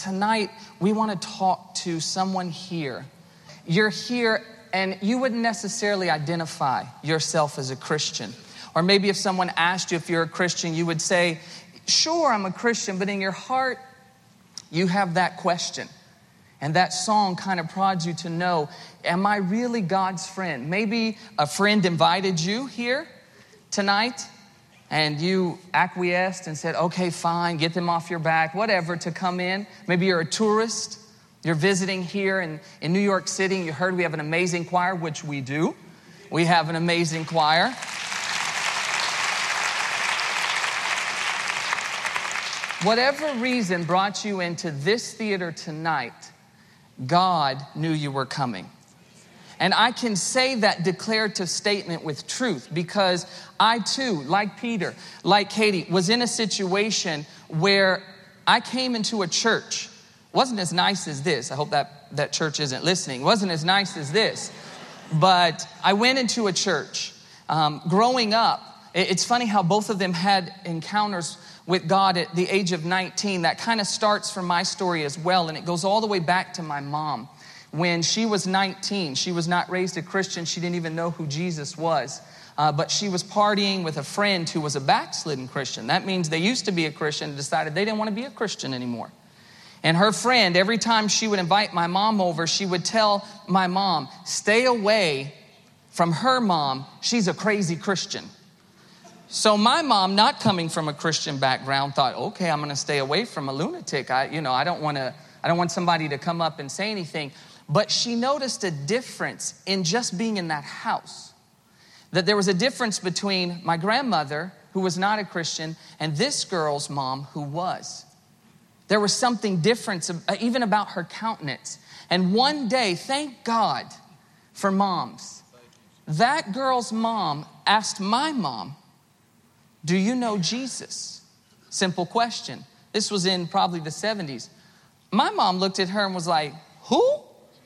tonight we want to talk to someone here. You're here and you wouldn't necessarily identify yourself as a Christian. Or maybe if someone asked you if you're a Christian, you would say, sure, I'm a Christian, but in your heart, you have that question. And that song kind of prods you to know, am I really God's friend? Maybe a friend invited you here tonight and you acquiesced and said, okay, fine, get them off your back, whatever, to come in. Maybe you're a tourist. You're visiting here in New York City. You heard we have an amazing choir, which we do. We have an amazing choir. Whatever reason brought you into this theater tonight, God knew you were coming. And I can say that declarative statement with truth because I too, like Peter, like Katie, was in a situation where I came into a church. Wasn't as nice as this. I hope that church isn't listening. Wasn't as nice as this. But I went into a church. Growing up, it's funny how both of them had encounters with God at the age of 19. That kind of starts from my story as well. And it goes all the way back to my mom. When she was 19, she was not raised a Christian. She didn't even know who Jesus was. But she was partying with a friend who was a backslidden Christian. That means they used to be a Christian and decided they didn't want to be a Christian anymore. And her friend, every time she would invite my mom over, she would tell my mom, stay away from her mom. She's a crazy Christian. So my mom, not coming from a Christian background, thought, okay, I'm going to stay away from a lunatic. I don't want somebody to come up and say anything. But she noticed a difference in just being in that house. That there was a difference between my grandmother, who was not a Christian, and this girl's mom, who was. There was something different, even about her countenance. And one day, thank God for moms, that girl's mom asked my mom, do you know Jesus? Simple question. This was in probably the 70s. My mom looked at her and was like, who?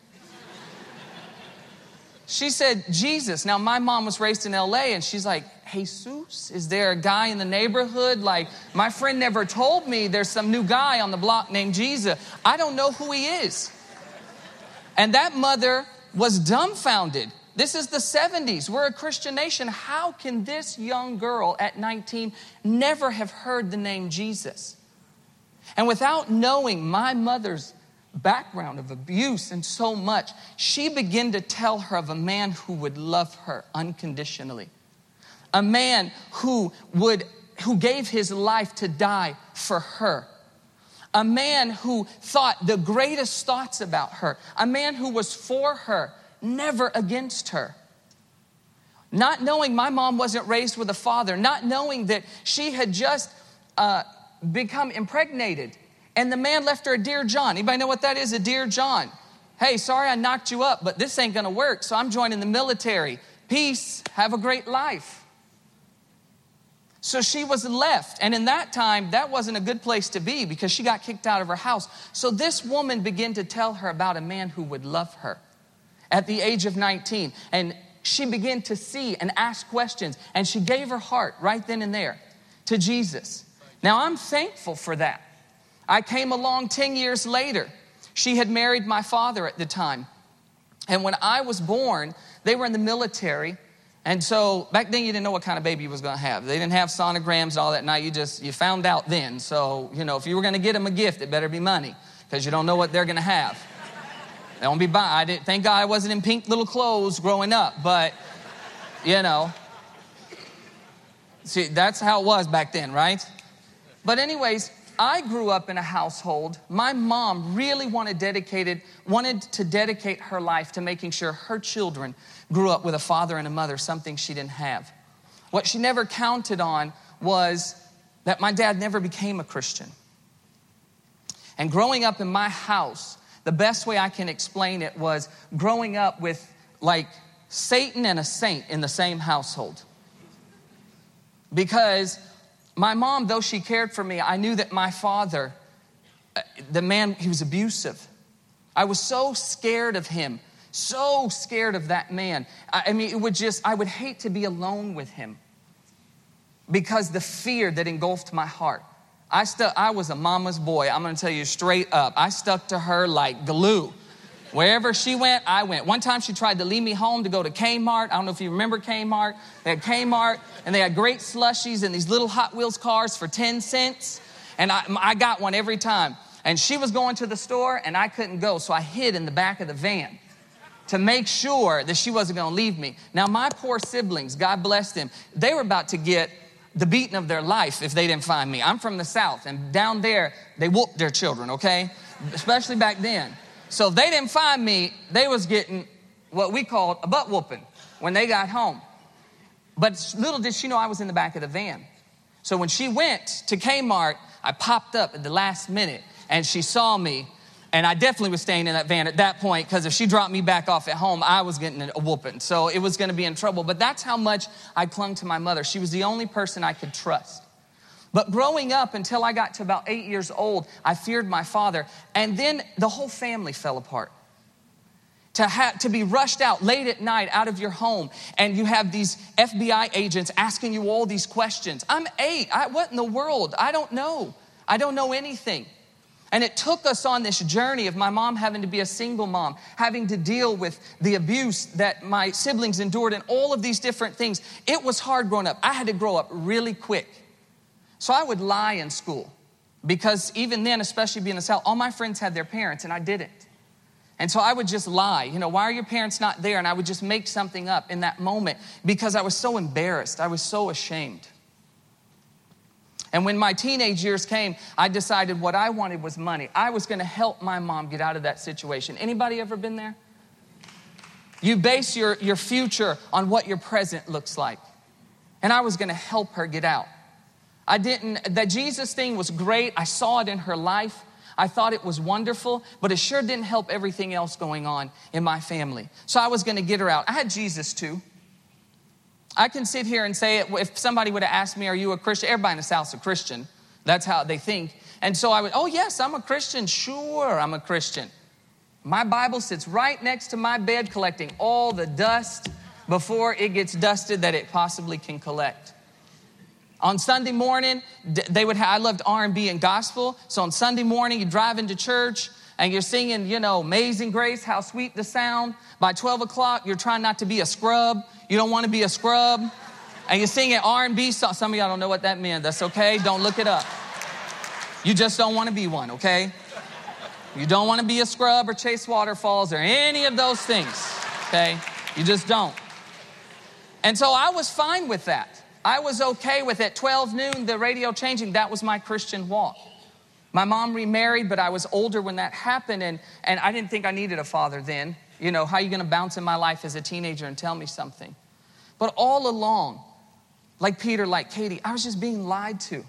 She said, Jesus. Now, my mom was raised in LA, and she's like, Jesus? Is there a guy in the neighborhood? Like, my friend never told me there's some new guy on the block named Jesus. I don't know who he is. And that mother was dumbfounded. This is the 70s. We're a Christian nation. How can this young girl at 19 never have heard the name Jesus? And without knowing my mother's background of abuse and so much, she began to tell her of a man who would love her unconditionally. A man who gave his life to die for her. A man who thought the greatest thoughts about her. A man who was for her, never against her. Not knowing my mom wasn't raised with a father. Not knowing that she had just become impregnated. And the man left her a Dear John. Anybody know what that is, a Dear John? Hey, sorry I knocked you up, but this ain't going to work, so I'm joining the military. Peace, have a great life. So she was left. And in that time, that wasn't a good place to be because she got kicked out of her house. So this woman began to tell her about a man who would love her at the age of 19. And she began to see and ask questions. And she gave her heart right then and there to Jesus. Now, I'm thankful for that. I came along 10 years later. She had married my father at the time. And when I was born, they were in the military. And so back then you didn't know what kind of baby you was going to have. They didn't have sonograms and all that night. You found out then. So, if you were going to get them a gift, it better be money because you don't know what they're going to have. They won't be buying. Thank God I wasn't in pink little clothes growing up. But, see, that's how it was back then, right? But anyways, I grew up in a household. My mom really wanted to dedicate her life to making sure her children grew up with a father and a mother, something she didn't have. What she never counted on was that my dad never became a Christian. And growing up in my house, the best way I can explain it was growing up with like Satan and a saint in the same household. Because my mom, though she cared for me, I knew that my father, the man, he was abusive. I was so scared of him, so scared of that man. I would hate to be alone with him because the fear that engulfed my heart. I was a mama's boy. I'm going to tell you straight up. I stuck to her like glue. Wherever she went, I went. One time she tried to leave me home to go to Kmart. I don't know if you remember Kmart. They had Kmart, and they had great slushies and these little Hot Wheels cars for 10 cents. And I got one every time. And she was going to the store, and I couldn't go. So I hid in the back of the van to make sure that she wasn't going to leave me. Now, my poor siblings, God bless them, they were about to get the beating of their life if they didn't find me. I'm from the South, and down there, they whooped their children, okay? Especially back then. So if they didn't find me, they was getting what we called a butt whooping when they got home. But little did she know I was in the back of the van. So when she went to Kmart, I popped up at the last minute, and she saw me. And I definitely was staying in that van at that point, because if she dropped me back off at home, I was getting a whooping. So it was going to be in trouble. But that's how much I clung to my mother. She was the only person I could trust. But growing up until I got to about 8 years old, I feared my father. And then the whole family fell apart. To be rushed out late at night out of your home, and you have these FBI agents asking you all these questions. I'm 8. What in the world? I don't know. I don't know anything. And it took us on this journey of my mom having to be a single mom, having to deal with the abuse that my siblings endured and all of these different things. It was hard growing up. I had to grow up really quick. So I would lie in school, because even then, especially being in the South, all my friends had their parents and I didn't. And so I would just lie. Why are your parents not there? And I would just make something up in that moment because I was so embarrassed. I was so ashamed. And when my teenage years came, I decided what I wanted was money. I was going to help my mom get out of that situation. Anybody ever been there? You base your future on what your present looks like. And I was going to help her get out. That Jesus thing was great. I saw it in her life. I thought it was wonderful, but it sure didn't help everything else going on in my family. So I was going to get her out. I had Jesus too. I can sit here and say it. If somebody would have asked me, are you a Christian? Everybody in the South's a Christian. That's how they think. And so I would, oh yes, I'm a Christian. Sure, I'm a Christian. My Bible sits right next to my bed collecting all the dust before it gets dusted that it possibly can collect. On Sunday morning, I loved R&B and gospel. So on Sunday morning, you drive into church and you're singing, Amazing Grace, how sweet the sound. By 12 o'clock, you're trying not to be a scrub. You don't want to be a scrub. And you're singing R&B songs. Some of y'all don't know what that means. That's okay. Don't look it up. You just don't want to be one, okay? You don't want to be a scrub or chase waterfalls or any of those things, okay? You just don't. And so I was fine with that. I was okay with it. 12 noon, the radio changing, that was my Christian walk. My mom remarried, but I was older when that happened, and I didn't think I needed a father then. How are you going to bounce in my life as a teenager and tell me something? But all along, like Peter, like Katie, I was just being lied to.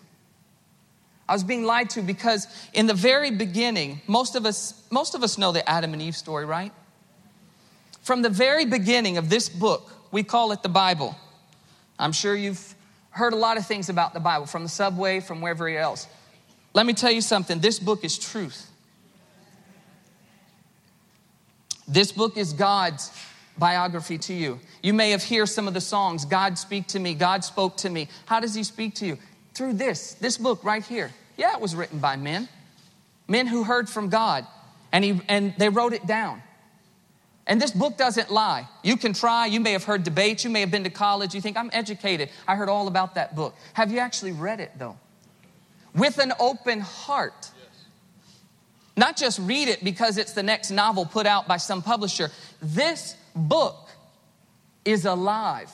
I was being lied to because in the very beginning, most of us know the Adam and Eve story, right? From the very beginning of this book, we call it the Bible. I'm sure you've heard a lot of things about the Bible, from the subway, from wherever else. Let me tell you something. This book is truth. This book is God's biography to you. You may have heard some of the songs, God speak to me, God spoke to me. How does he speak to you? Through this book right here. Yeah, it was written by men who heard from God, and they wrote it down. And this book doesn't lie. You can try. You may have heard debates. You may have been to college. You think, I'm educated. I heard all about that book. Have you actually read it, though? With an open heart. Yes. Not just read it because it's the next novel put out by some publisher. This book is alive.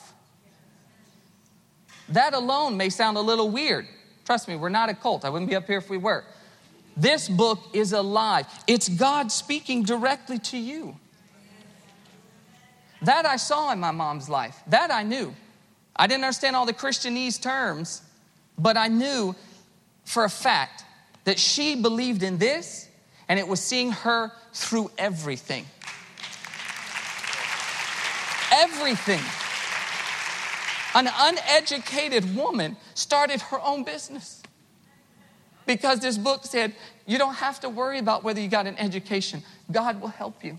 That alone may sound a little weird. Trust me, we're not a cult. I wouldn't be up here if we were. This book is alive. It's God speaking directly to you. That I saw in my mom's life. That I knew. I didn't understand all the Christianese terms, but I knew for a fact that she believed in this, and it was seeing her through everything. Everything. An uneducated woman started her own business because this book said, you don't have to worry about whether you got an education. God will help you.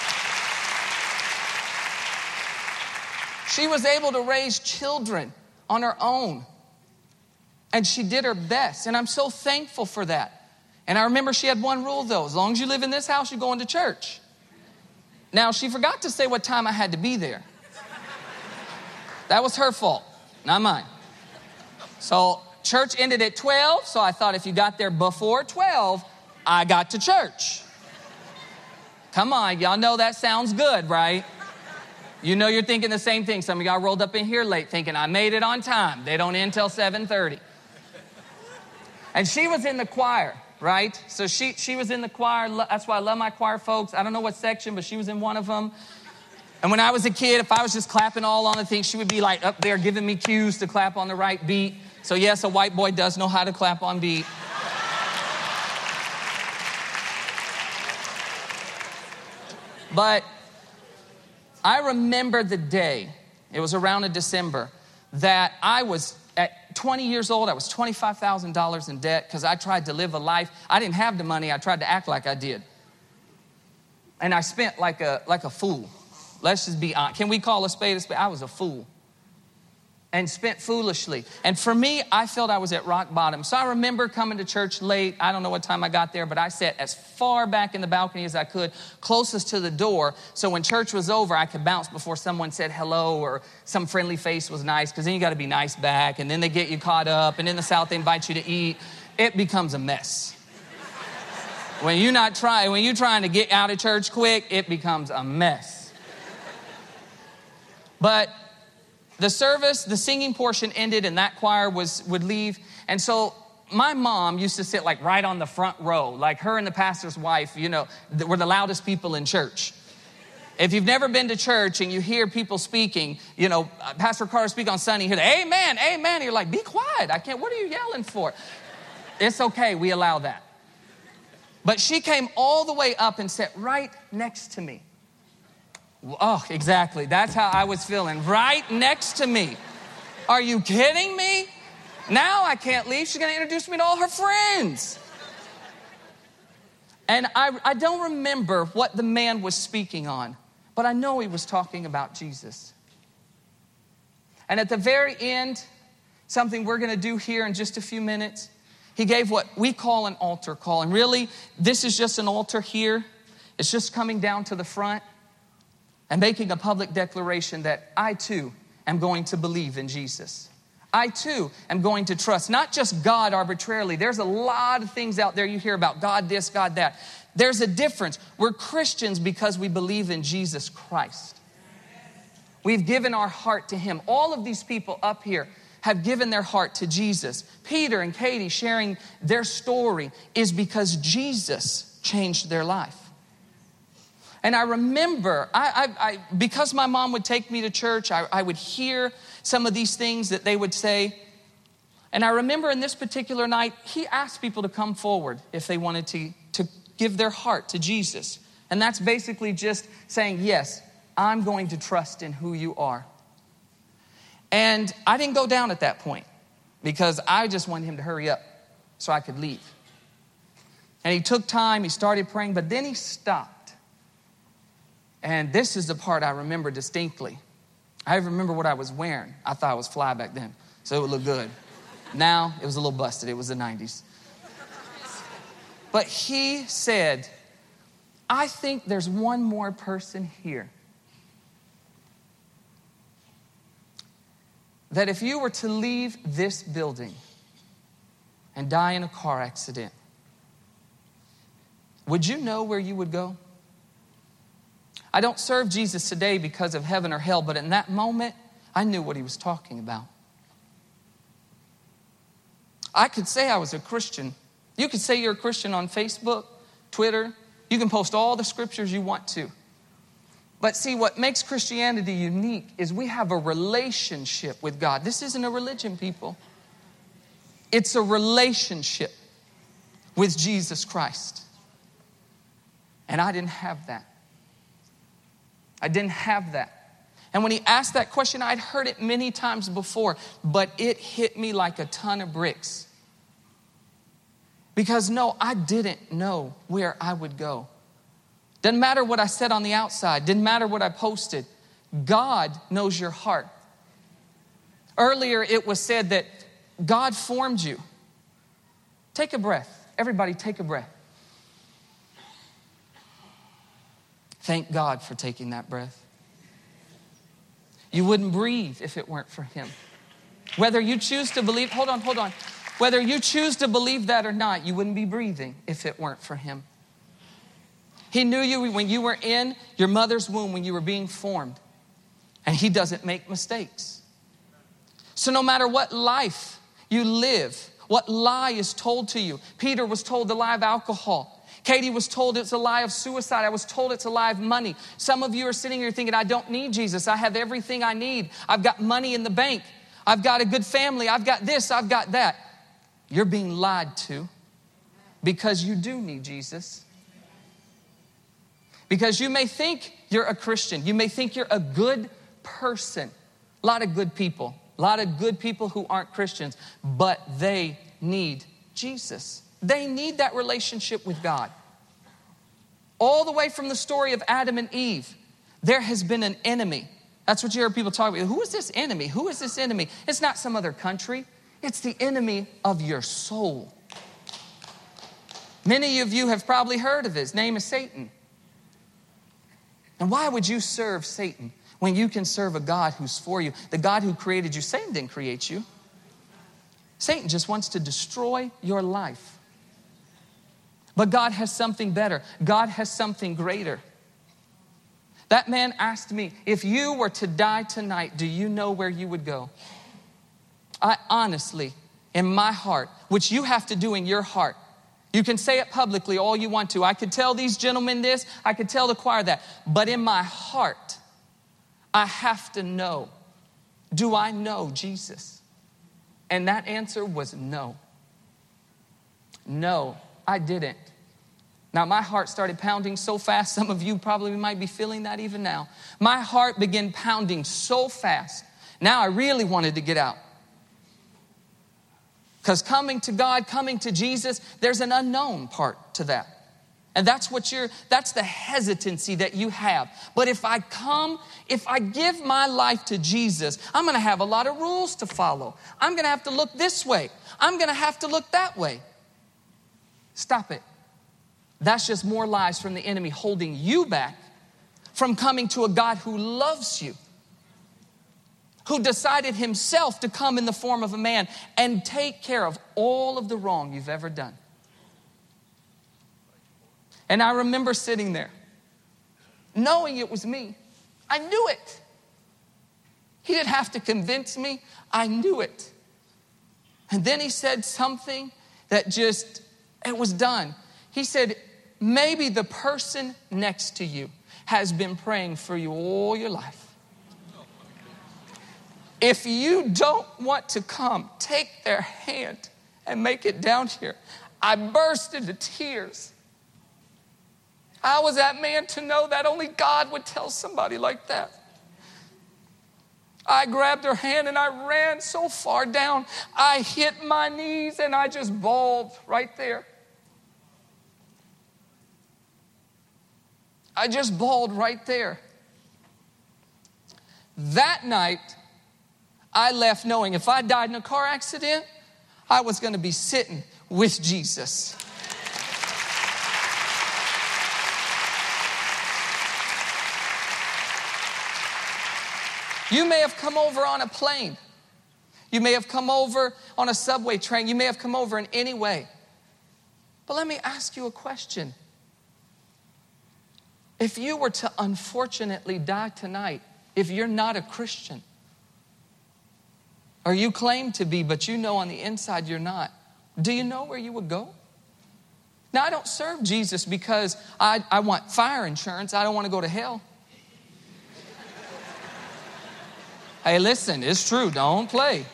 She was able to raise children on her own. And she did her best. And I'm so thankful for that. And I remember she had one rule, though. As long as you live in this house, you're going to church. Now, she forgot to say what time I had to be there. That was her fault, not mine. So church ended at 12. So I thought if you got there before 12, I got to church. Come on, y'all know that sounds good, right? You know you're thinking the same thing. Some of y'all rolled up in here late thinking, I made it on time. They don't end till 7:30. And she was in the choir, right? So she was in the choir. That's why I love my choir folks. I don't know what section, but she was in one of them. And when I was a kid, if I was just clapping all on the thing, she would be like up there giving me cues to clap on the right beat. So yes, a white boy does know how to clap on beat. But I remember the day, it was around in December, that I was at 20 years old, I was $25,000 in debt because I tried to live a life. I didn't have the money, I tried to act like I did. And I spent like a fool. Let's just be honest. Can we call a spade a spade? I was a fool. And spent foolishly. And for me, I felt I was at rock bottom. So I remember coming to church late. I don't know what time I got there, but I sat as far back in the balcony as I could, closest to the door. So when church was over, I could bounce before someone said hello or some friendly face was nice, because then you got to be nice back. And then they get you caught up. And in the South, they invite you to eat. It becomes a mess. When you're trying to get out of church quick, it becomes a mess. But the service, the singing portion ended, and that choir would leave. And so my mom used to sit like right on the front row, like her and the pastor's wife, were the loudest people in church. If you've never been to church and you hear people speaking, Pastor Carter speak on Sunday, you hear the amen, amen. And you're like, be quiet. What are you yelling for? It's okay. We allow that. But she came all the way up and sat right next to me. Oh, exactly. That's how I was feeling. Right next to me. Are you kidding me? Now I can't leave. She's going to introduce me to all her friends. And I don't remember what the man was speaking on, but I know he was talking about Jesus. And at the very end, something we're going to do here in just a few minutes, he gave what we call an altar call. And really, this is just an altar here. It's just coming down to the front and making a public declaration that I too am going to believe in Jesus. I too am going to trust, not just God arbitrarily. There's a lot of things out there you hear about, God this, God that. There's a difference. We're Christians because we believe in Jesus Christ. We've given our heart to him. All of these people up here have given their heart to Jesus. Peter and Katie sharing their story is because Jesus changed their life. And I remember, because my mom would take me to church, I would hear some of these things that they would say. And I remember in this particular night, he asked people to come forward if they wanted to give their heart to Jesus. And that's basically just saying, yes, I'm going to trust in who you are. And I didn't go down at that point because I just wanted him to hurry up so I could leave. And he took time, he started praying, but then he stopped. And this is the part I remember distinctly. I remember what I was wearing. I thought I was fly back then, so it would look good. Now, it was a little busted. It was the 90s. But he said, I think there's one more person here that if you were to leave this building and die in a car accident, would you know where you would go? I don't serve Jesus today because of heaven or hell, but in that moment, I knew what he was talking about. I could say I was a Christian. You could say you're a Christian on Facebook, Twitter. You can post all the scriptures you want to. But see, what makes Christianity unique is we have a relationship with God. This isn't a religion, people. It's a relationship with Jesus Christ. And I didn't have that. I didn't have that. And when he asked that question, I'd heard it many times before, but it hit me like a ton of bricks. Because no, I didn't know where I would go. Doesn't matter what I said on the outside. Didn't matter what I posted. God knows your heart. Earlier, it was said that God formed you. Take a breath. Everybody, take a breath. Thank God for taking that breath. You wouldn't breathe if it weren't for him. Whether you choose to believe, hold on. Whether you choose to believe that or not, you wouldn't be breathing if it weren't for him. He knew you when you were in your mother's womb, when you were being formed. And he doesn't make mistakes. So no matter what life you live, what lie is told to you. Peter was told the lie of alcohol. Katie was told it's a lie of suicide. I was told it's a lie of money. Some of you are sitting here thinking, I don't need Jesus. I have everything I need. I've got money in the bank. I've got a good family. I've got this. I've got that. You're being lied to because you do need Jesus. Because you may think you're a Christian. You may think you're a good person. A lot of good people. A lot of good people who aren't Christians. But they need Jesus. They need that relationship with God. All the way from the story of Adam and Eve, there has been an enemy. That's what you hear people talk about. Who is this enemy? Who is this enemy? It's not some other country. It's the enemy of your soul. Many of you have probably heard of his name is Satan. And why would you serve Satan when you can serve a God who's for you? The God who created you. Satan didn't create you. Satan just wants to destroy your life. But God has something better. God has something greater. That man asked me, if you were to die tonight, do you know where you would go? I honestly, in my heart, which you have to do in your heart, you can say it publicly all you want to. I could tell these gentlemen this. I could tell the choir that. But in my heart, I have to know, do I know Jesus? And that answer was no. No, I didn't. Now, my heart started pounding so fast, some of you probably might be feeling that even now. My heart began pounding so fast. Now I really wanted to get out. Because coming to God, coming to Jesus, there's an unknown part to that. And that's the hesitancy that you have. But if I give my life to Jesus, I'm going to have a lot of rules to follow. I'm going to have to look this way. I'm going to have to look that way. Stop it. That's just more lies from the enemy holding you back from coming to a God who loves you, who decided himself to come in the form of a man and take care of all of the wrong you've ever done. And I remember sitting there, knowing it was me. I knew it. He didn't have to convince me. I knew it. And then he said something that it was done. He said, maybe the person next to you has been praying for you all your life. If you don't want to come, take their hand and make it down here. I burst into tears. I was that man to know that only God would tell somebody like that. I grabbed her hand and I ran so far down. I hit my knees and I just bawled right there. I just bawled right there. That night, I left knowing if I died in a car accident, I was going to be sitting with Jesus. You may have come over on a plane. You may have come over on a subway train. You may have come over in any way. But let me ask you a question. If you were to unfortunately die tonight, if you're not a Christian, or you claim to be, but you know on the inside you're not, do you know where you would go? Now, I don't serve Jesus because I want fire insurance. I don't want to go to hell. Hey, listen, it's true. Don't play.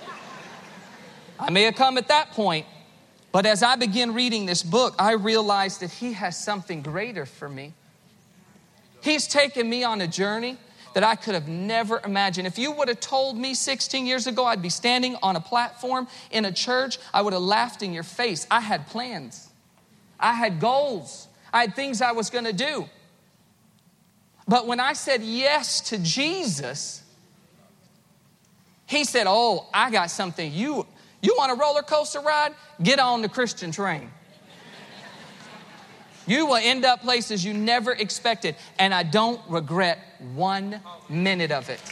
I may have come at that point, but as I began reading this book, I realized that he has something greater for me. He's taken me on a journey that I could have never imagined. If you would have told me 16 years ago I'd be standing on a platform in a church, I would have laughed in your face. I had plans. I had goals. I had things I was going to do. But when I said yes to Jesus, He said, oh, I got something. You want a roller coaster ride? Get on the Christian train. You will end up places you never expected. And I don't regret 1 minute of it.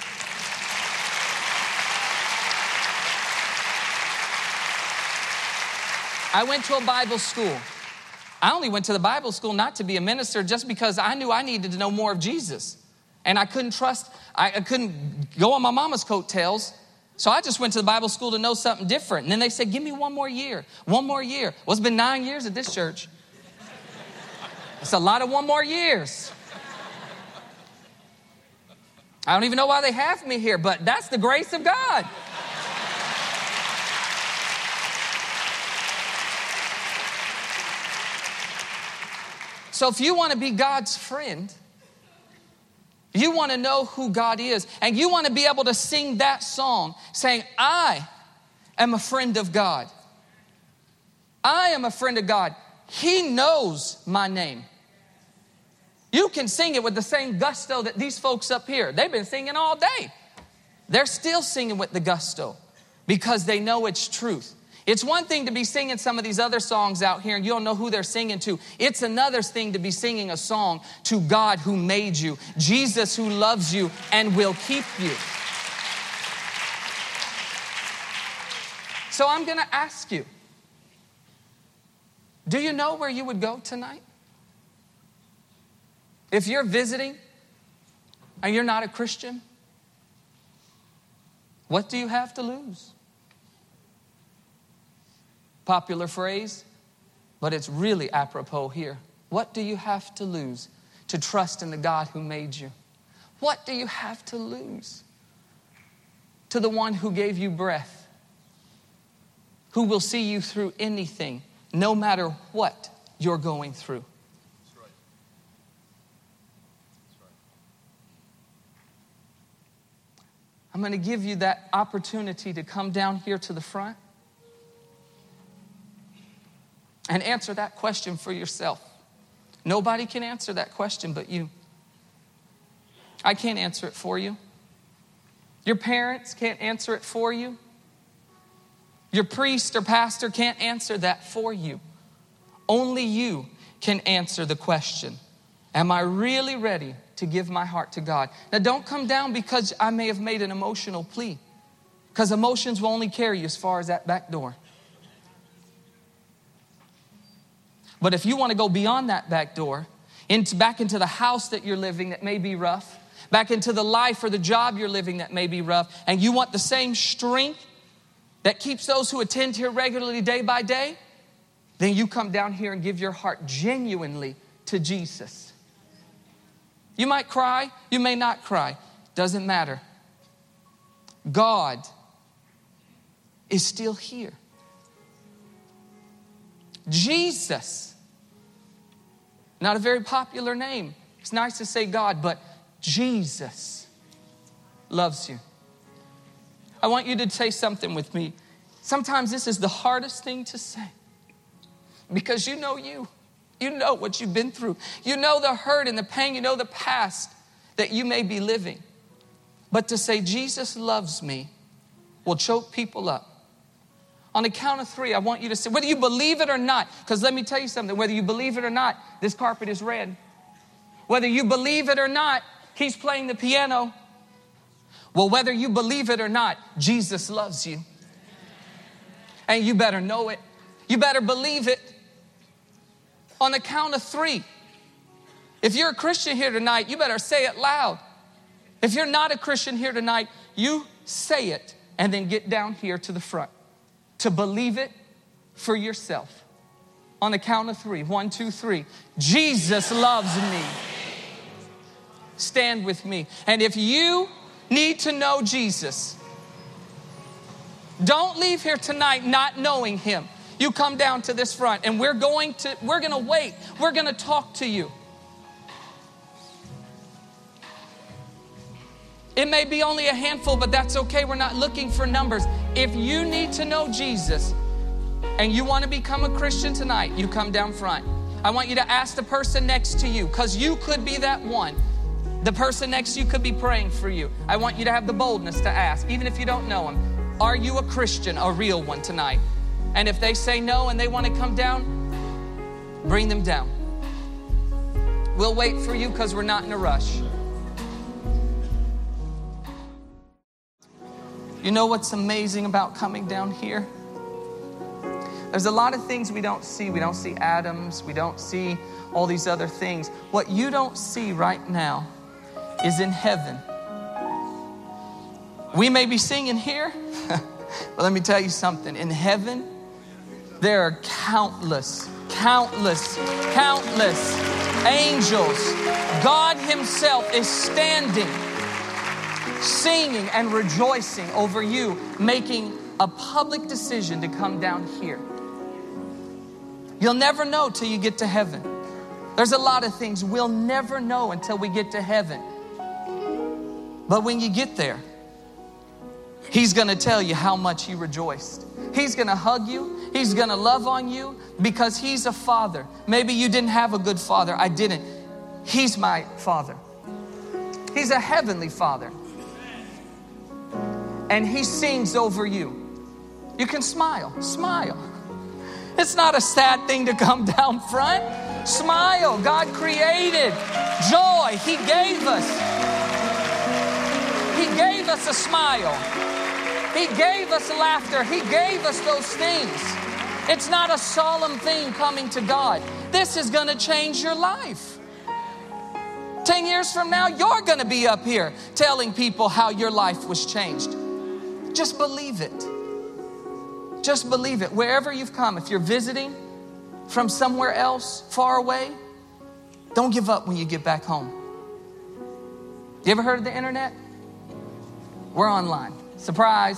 I went to a Bible school. I only went to the Bible school not to be a minister, just because I knew I needed to know more of Jesus. And I couldn't I couldn't go on my mama's coattails. So I just went to the Bible school to know something different. And then they said, give me 1 more year. 1 more year. Well, it's been 9 years at this church. It's a lot of 1 more years. I don't even know why they have me here, but that's the grace of God. So if you want to be God's friend, you want to know who God is, and you want to be able to sing that song saying, I am a friend of God. I am a friend of God. He knows my name. You can sing it with the same gusto that these folks up here, they've been singing all day. They're still singing with the gusto because they know it's truth. It's one thing to be singing some of these other songs out here and you don't know who they're singing to. It's another thing to be singing a song to God who made you, Jesus who loves you and will keep you. So I'm going to ask you, do you know where you would go tonight? If you're visiting and you're not a Christian, what do you have to lose? Popular phrase, but it's really apropos here. What do you have to lose to trust in the God who made you? What do you have to lose to the one who gave you breath, who will see you through anything, no matter what you're going through? That's right. That's right. I'm going to give you that opportunity to come down here to the front and answer that question for yourself. Nobody can answer that question but you. I can't answer it for you. Your parents can't answer it for you. Your priest or pastor can't answer that for you. Only you can answer the question, am I really ready to give my heart to God? Now don't come down because I may have made an emotional plea, because emotions will only carry you as far as that back door. But if you want to go beyond that back door, back into the house that you're living that may be rough, back into the life or the job you're living that may be rough, and you want the same strength that keeps those who attend here regularly day by day, then you come down here and give your heart genuinely to Jesus. You might cry, you may not cry, doesn't matter. God is still here. Jesus, not a very popular name. It's nice to say God, but Jesus loves you. I want you to say something with me. Sometimes this is the hardest thing to say because you know what you've been through. You know the hurt and the pain. You know the past that you may be living. But to say Jesus loves me will choke people up. On the count of 3, I want you to say, whether you believe it or not, because let me tell you something, whether you believe it or not, this carpet is red. Whether you believe it or not, he's playing the piano. Well, whether you believe it or not, Jesus loves you. And you better know it. You better believe it. On the count of 3, if you're a Christian here tonight, you better say it loud. If you're not a Christian here tonight, you say it and then get down here to the front to believe it for yourself. On the count of 3, 1, 2, 3. Jesus loves me. Stand with me. And if you need to know Jesus, don't leave here tonight not knowing him. You come down to this front and we're going to wait. We're going to talk to you. It may be only a handful, but that's okay. We're not looking for numbers. If you need to know Jesus and you want to become a Christian tonight, you come down front. I want you to ask the person next to you, because you could be that one The person next to you could be praying for you. I want you to have the boldness to ask, even if you don't know them, are you a Christian, a real one tonight? And if they say no and they want to come down, bring them down. We'll wait for you because we're not in a rush. You know what's amazing about coming down here? There's a lot of things we don't see. We don't see atoms. We don't see all these other things. What you don't see right now is in heaven. We may be singing here, but let me tell you something. In heaven, there are countless angels. God himself is standing, singing and rejoicing over you, making a public decision to come down here. You'll never know till you get to heaven. There's a lot of things we'll never know until we get to heaven. But when you get there, he's going to tell you how much he rejoiced. He's going to hug you. He's going to love on you because he's a father. Maybe you didn't have a good father. I didn't. He's my father. He's a heavenly father. And he sings over you. You can smile. Smile. It's not a sad thing to come down front. Smile. God created joy. He gave us. He gave us a smile. He gave us laughter. He gave us those things. It's not a solemn thing coming to God. This is going to change your life. 10 years from now, you're going to be up here telling people how your life was changed. Just believe it. Just believe it. Wherever you've come, if you're visiting from somewhere else far away, don't give up when you get back home. You ever heard of the internet? We're online. Surprise.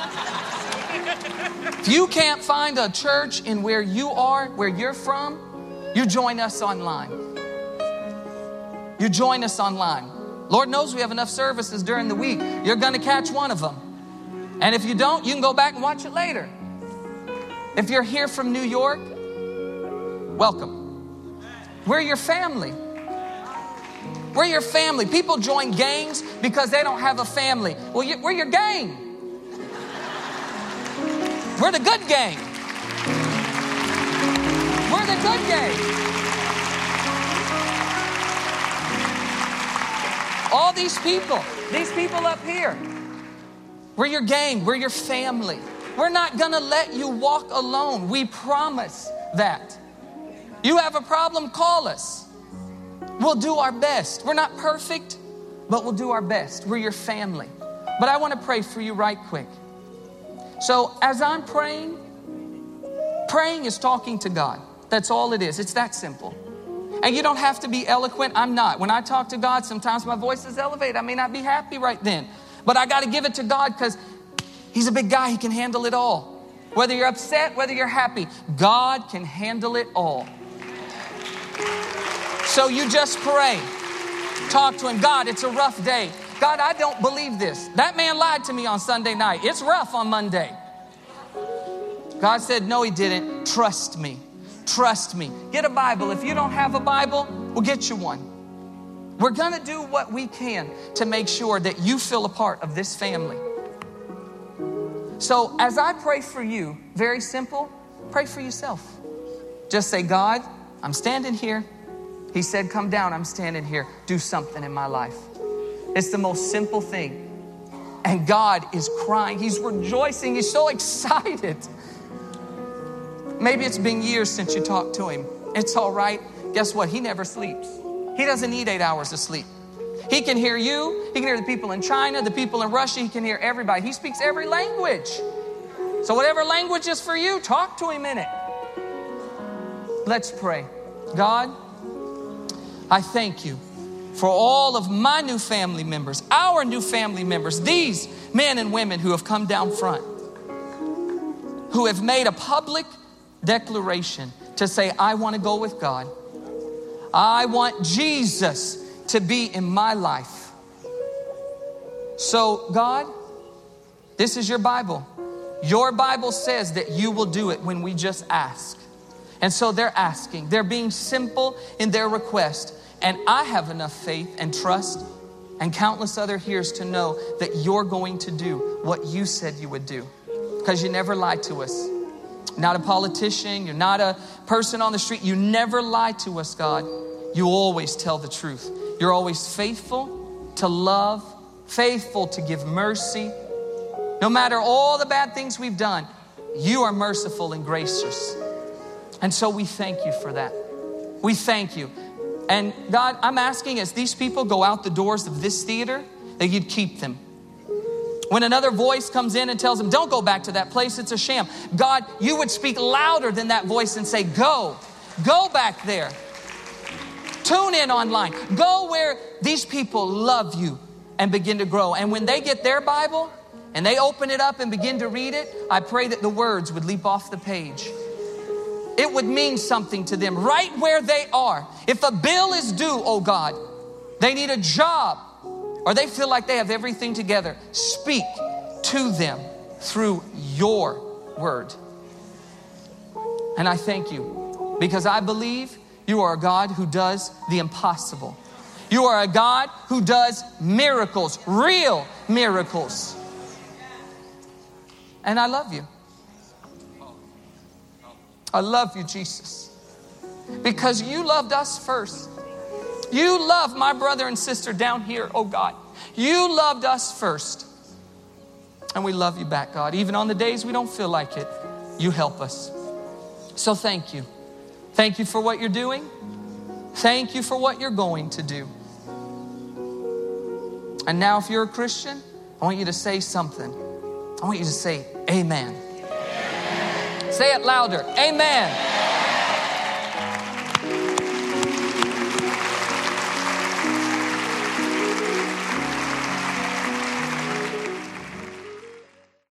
If you can't find a church in where you are, where you're from, you join us online. You join us online. Lord knows we have enough services during the week. You're going to catch one of them. And if you don't, you can go back and watch it later. If you're here from New York, welcome. We're your family. We're your family. People join gangs because they don't have a family. Well, we're your gang. We're the good gang. We're the good gang. All these people up here, we're your gang. We're your family. We're not going to let you walk alone. We promise that. You have a problem, call us. We'll do our best. We're not perfect, but we'll do our best. We're your family. But I want to pray for you right quick. So as I'm praying is talking to God. That's all it is. It's that simple. And you don't have to be eloquent. I'm not. When I talk to God, sometimes my voice is elevated. I may not be happy right then. But I got to give it to God because he's a big guy. He can handle it all. Whether you're upset, whether you're happy, God can handle it all. So you just pray. Talk to him. God, it's a rough day. God, I don't believe this. That man lied to me on Sunday night. It's rough on Monday. God said, no, he didn't. Trust me. Trust me. Get a Bible. If you don't have a Bible, we'll get you one. We're going to do what we can to make sure that you feel a part of this family. So as I pray for you, very simple, pray for yourself. Just say, God, I'm standing here. He said, come down. I'm standing here. Do something in my life. It's the most simple thing. And God is crying. He's rejoicing. He's so excited. Maybe it's been years since you talked to him. It's all right. Guess what? He never sleeps. He doesn't need 8 hours of sleep. He can hear you. He can hear the people in China, the people in Russia. He can hear everybody. He speaks every language. So whatever language is for you, talk to him in it. Let's pray. God, I thank you for all of my new family members, our new family members, these men and women who have come down front, who have made a public declaration to say, I want to go with God. I want Jesus to be in my life. So God, this is your Bible. Your Bible says that you will do it when we just ask. And so they're asking. They're being simple in their request. And I have enough faith and trust and countless other hearers to know that you're going to do what you said you would do, because you never lied to us. Not a politician, you're not a person on the street. You never lie to us, God. You always tell the truth. You're always faithful to love, faithful to give mercy. No matter all the bad things we've done, you are merciful and gracious. And so we thank you for that. We thank you. And God, I'm asking, as these people go out the doors of this theater, that you'd keep them. When another voice comes in and tells them, don't go back to that place, it's a sham. God, you would speak louder than that voice and say, go back there. Tune in online. Go where these people love you and begin to grow. And when they get their Bible and they open it up and begin to read it, I pray that the words would leap off the page. It would mean something to them right where they are. If a bill is due, oh God, they need a job, or they feel like they have everything together, speak to them through your word. And I thank you, because I believe you are a God who does the impossible. You are a God who does miracles, real miracles. And I love you. I love you, Jesus, because you loved us first. You love my brother and sister down here, oh God. You loved us first. And we love you back, God. Even on the days we don't feel like it, you help us. So thank you. Thank you for what you're doing. Thank you for what you're going to do. And now if you're a Christian, I want you to say something. I want you to say, amen. Say it louder. Amen.